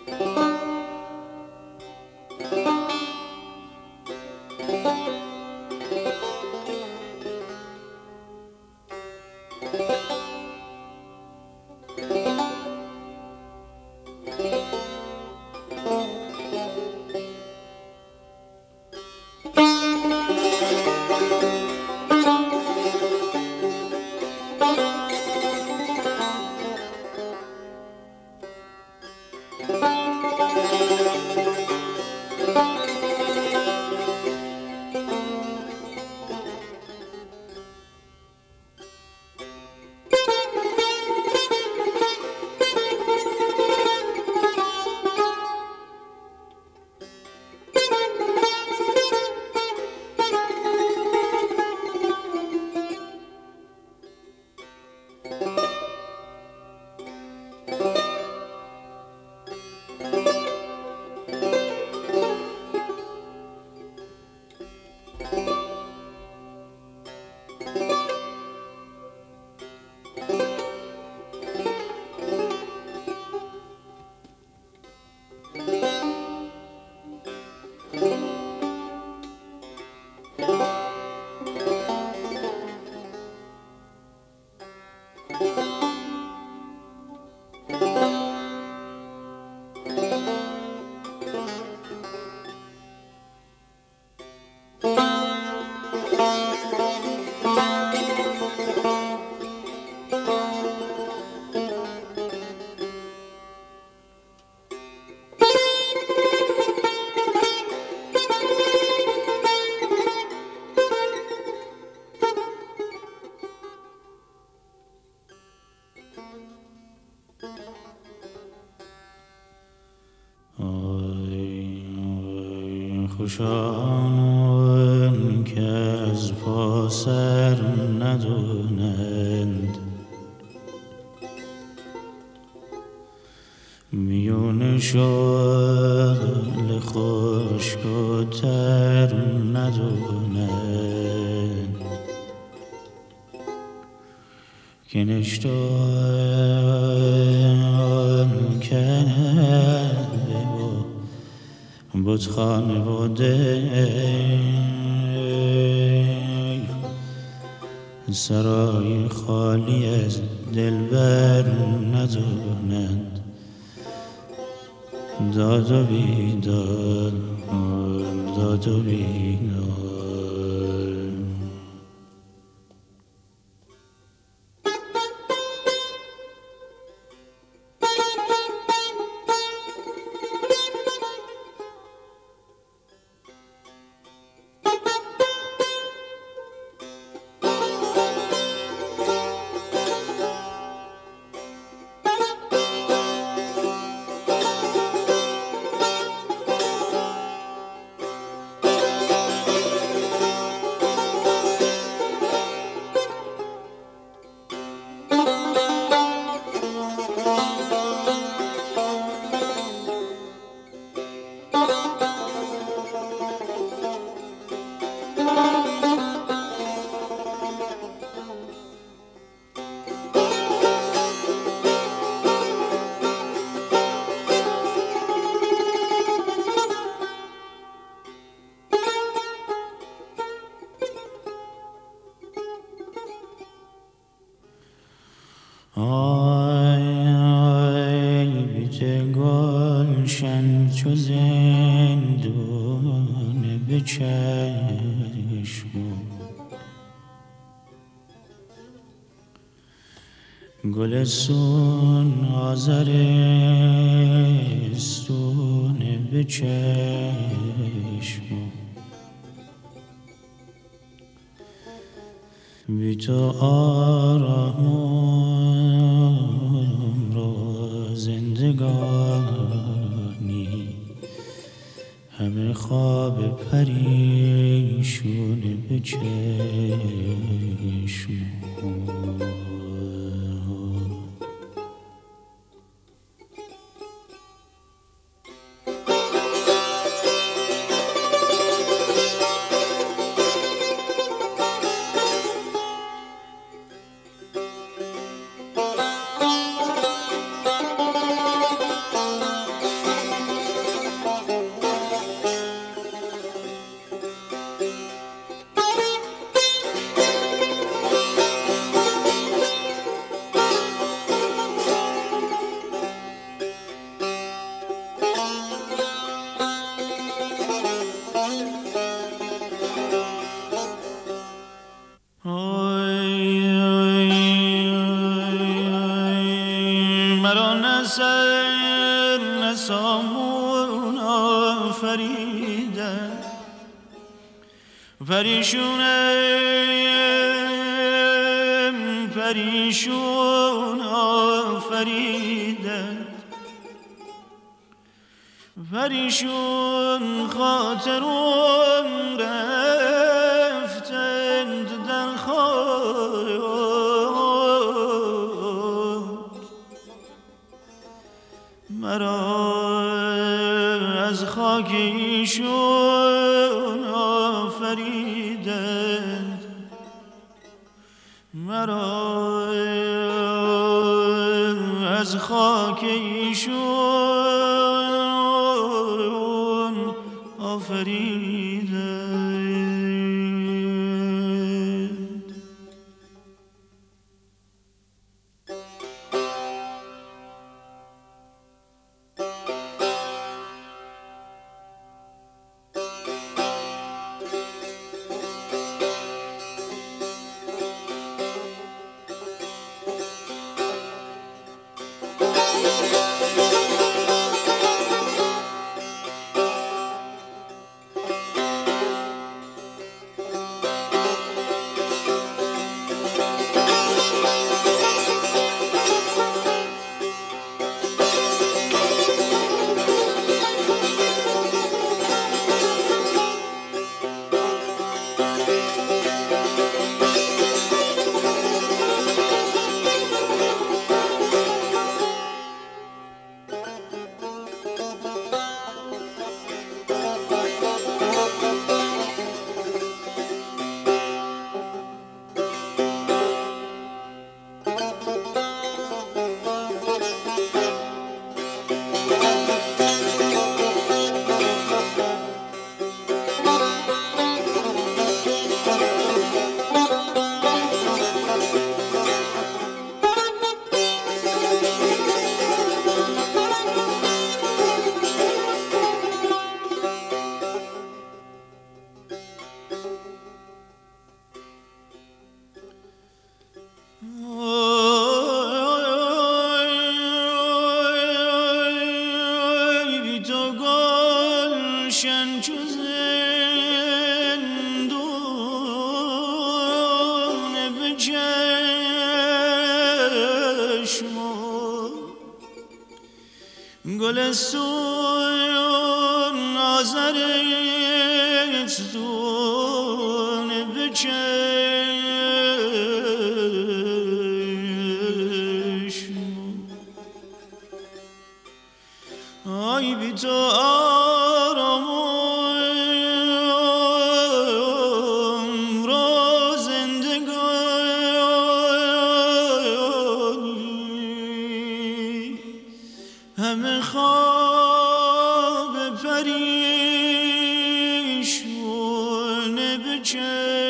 خوشان که از پا سر ندانند، میون شال خشک و تر ندانند، که نشتان کرده و بتخانه و سرای خالی از دلبر ندانند. داد و بیداد، داد و بیداد. آی بیت گلشن چو زندون به چشم، گلستون آذرستون به چشم، بی تو آرام را زندگانی، همه خواب پریشون به چشم. سر نسامون آفریدن پریشون آفریدن پریشون خاطرون رفتند در خاک مرا از خاک ایشون آفریدند مرا از خاک ایشون آفریدند. گلستون آذرت دون به چشم آی بی تو آرام را زندگانی همه خواب پریشون به چشم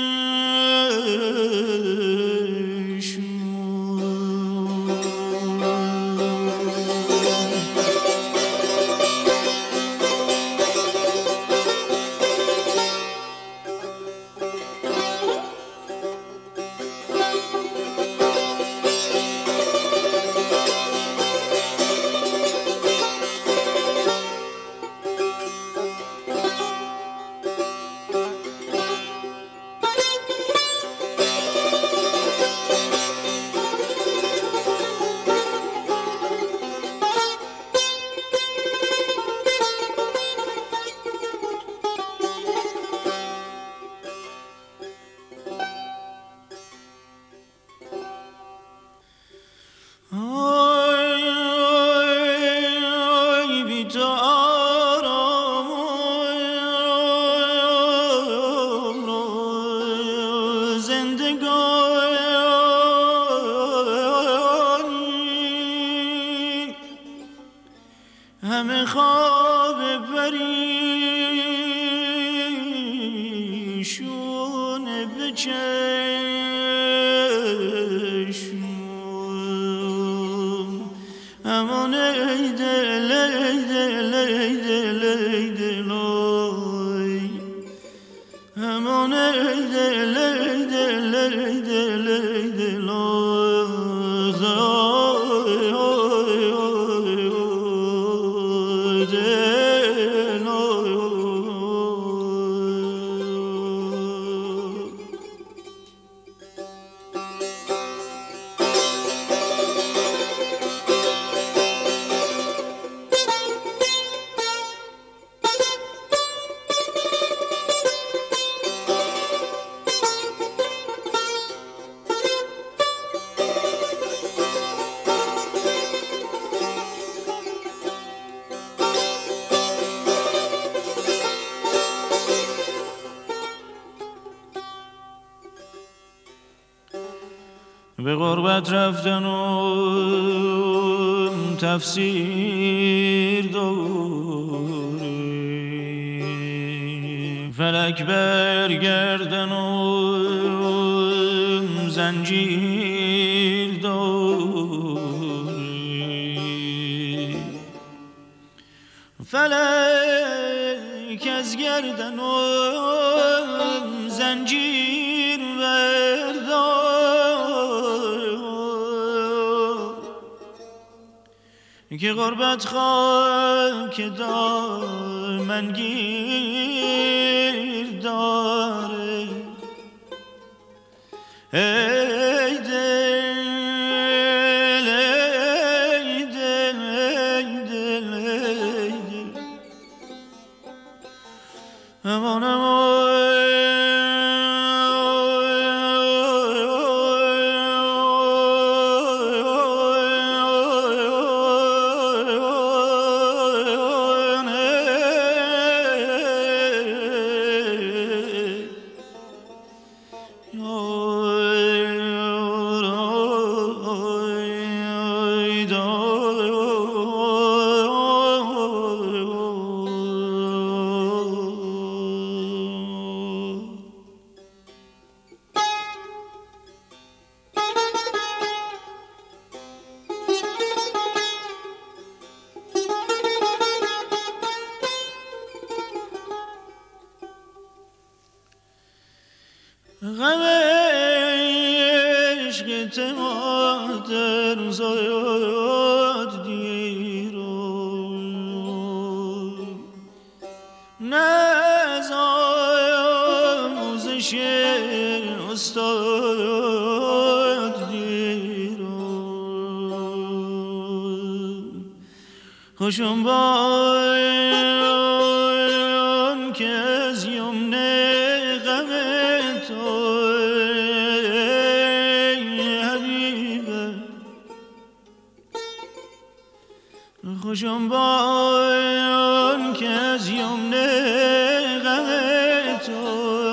همه خواب پریشون به چشم امان ای دل ای دل ای دل ای دل امان ای دل ای دل ای دل ای دل دل به غربت رفتنم تفسیر داره، فلک برگردنم زنجیر داره، فلک از گردنم زنجیر بردار که غربت خاک دامنگیر داره. ای دل ای دل ای دل ای دل امان غم عشق تمادر زاد دیرو نز آموزش استاد دیرو خوشم بان که از یمن غم تو حبیبه، خوشم بان که از یمن غم تو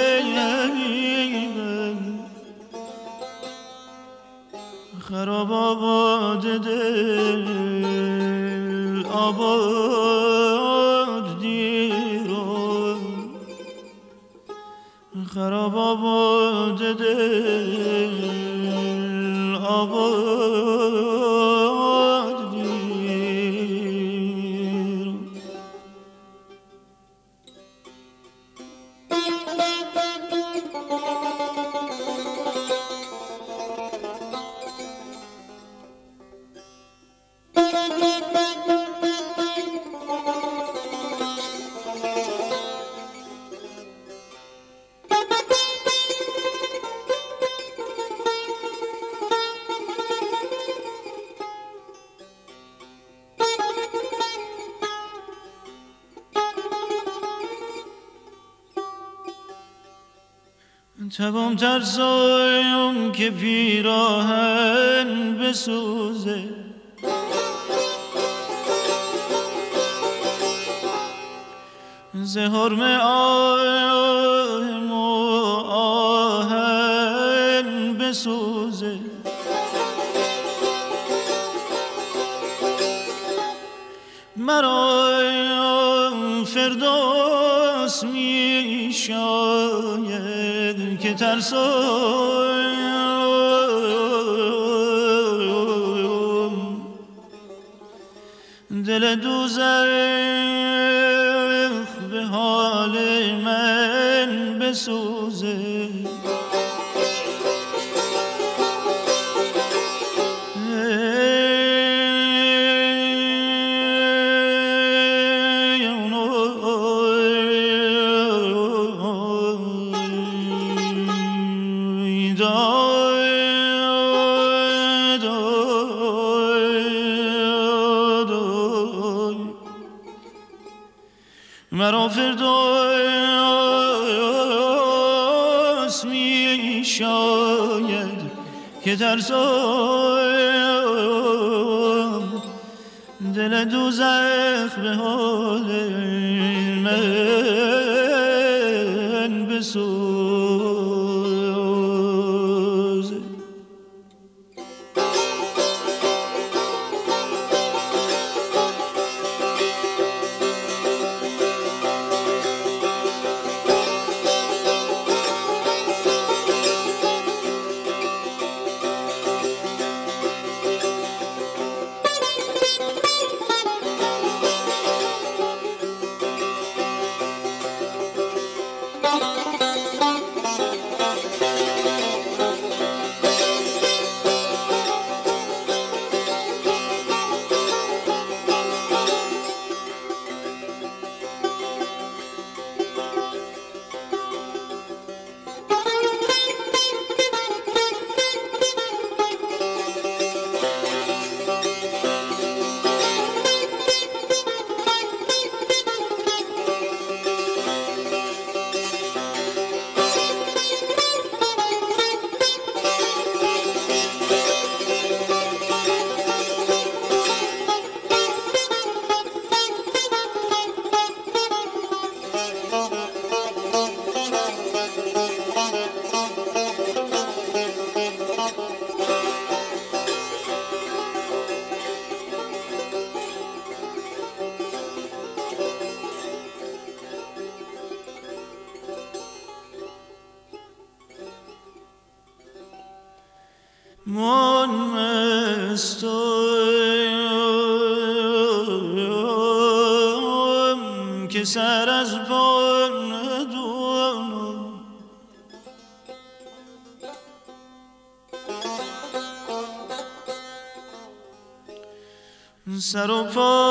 حبیبه، خراب آباد دل آباد دیرو، خراب آباد دل آباد دیرو. تبم ترسایم که پیراهن بسوزه، ز حرم آهم و آهن بسوزه، مرا فردوس می شاید که ترسایم دل دوزخ به حال من بسوزه. مرا فردوس می شاید که ترسم دل دوزخ به حال من بسوزه. من مستم که سر از پا ندانم، سر و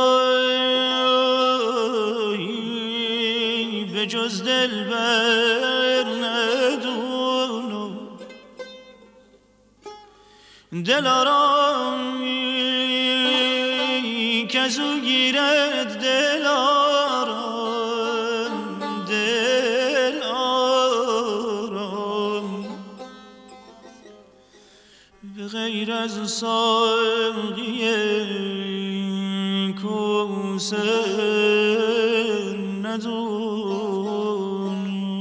پایی به جز دلبر ندانم. دلارامی که زو گیرد دلارام به غیر از ساقی کوثر ندانم.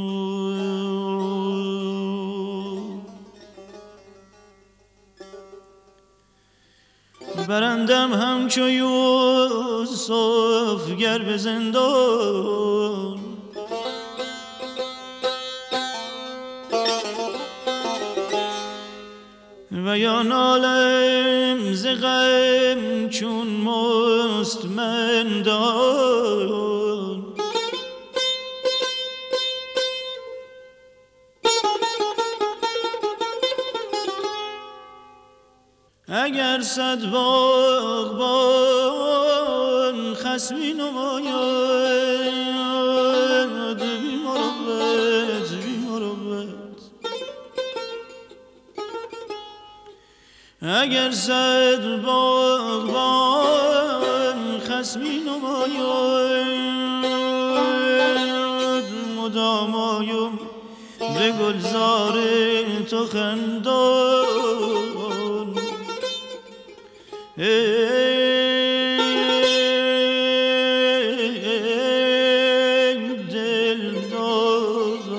برندم همچو یوسف گر به زندان، و یا نالم ز غم چون مستمندان. اگر صد باغبان خصمی نماید بی مروت، اگر صد باغبان خصمی نماید مدام آیم به گلزار تو خندان. ای دلدادا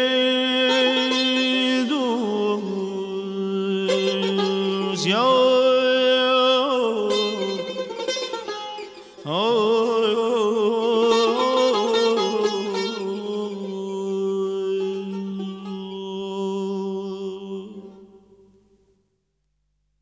ای دوست یا